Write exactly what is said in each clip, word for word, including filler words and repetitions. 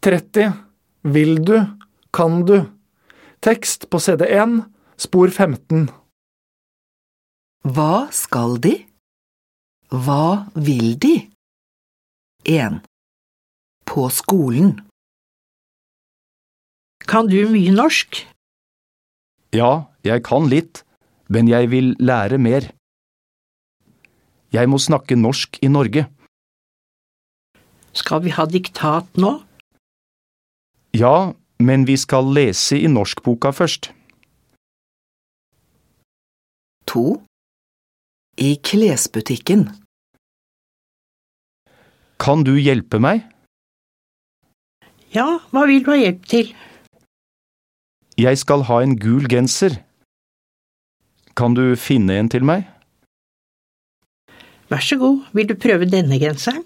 tretti. Vil du? Kan du? Tekst på side én, spor femten. Hva skal de? Hva vil de? en. På skolen. Kan du mye norsk? Ja, jeg kan litt, men jeg vil lære mer. Jeg må snakke norsk i Norge. Skal vi ha diktat nå? Ja, men vi skal lese i norskboka først. to. I klesbutikken. Kan du hjelpe meg? Ja, hva vil du ha hjelp til? Jeg skal ha en gul genser. Kan du finne en til meg? Vær så god, vil du prøve denne genseren?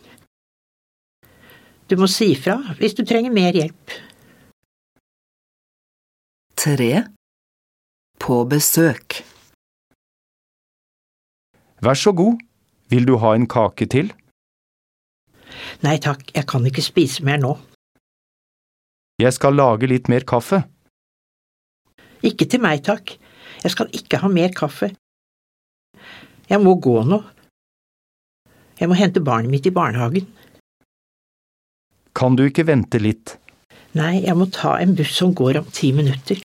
Du må si fra hvis du trenger mer hjelp. tre. På besøk. Vær så god, vil du ha en kake til? Nei takk, jeg kan ikke spise mer nå. Jeg skal lage litt mer kaffe. Ikke til meg, takk. Jeg skal ikke ha mer kaffe. Jeg må gå nå. Jeg må hente barnet mitt i barnehagen. Kan du ikke vente litt? Nei, jeg må ta en buss som går om ti minutter.